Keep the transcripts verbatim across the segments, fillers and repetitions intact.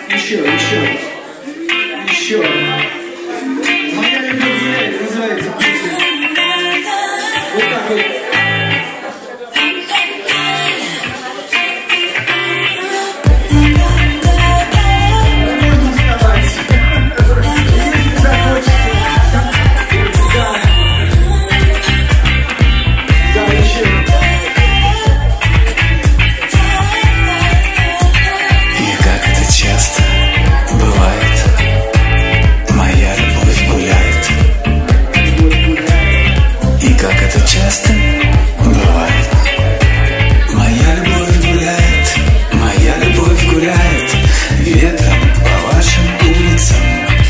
Еще, еще. Еще. Моя любовь гуляет, называется песня. Вот так вот. Часто бывает. Моя любовь гуляет, моя любовь гуляет ветром по вашим улицам,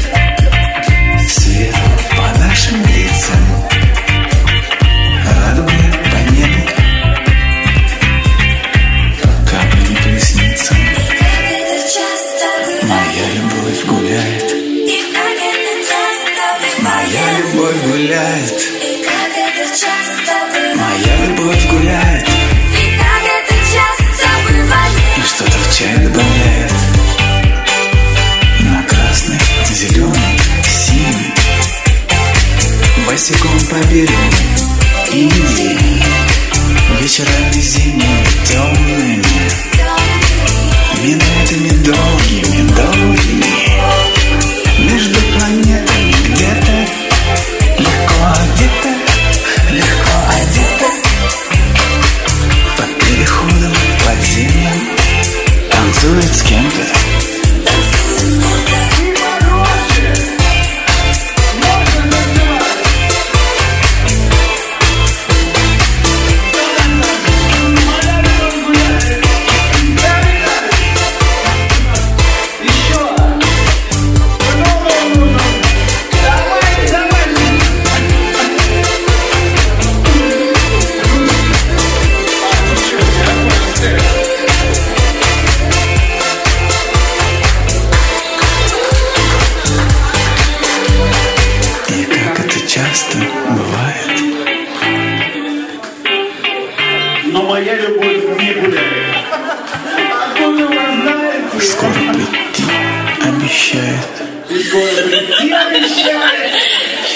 светом по нашим лицам, радугой по небу, каплями по ресницам. Моя любовь гуляет, моя любовь гуляет. Моя любовь гуляет, и как это часто бывает, и что-то в чай добавляет. На красный, зеленый, синий, босиком по берегу Индии, вечерами зимними темными, минутами долгими, долгими, между планетами где-то легко одета. Легко одета, под переходом подземным, танцует с кем-то. Часто бывает. Но моя любовь не гуляет. Откуда вы знаете? Скоро прийти обещает. Скоро прийти обещает.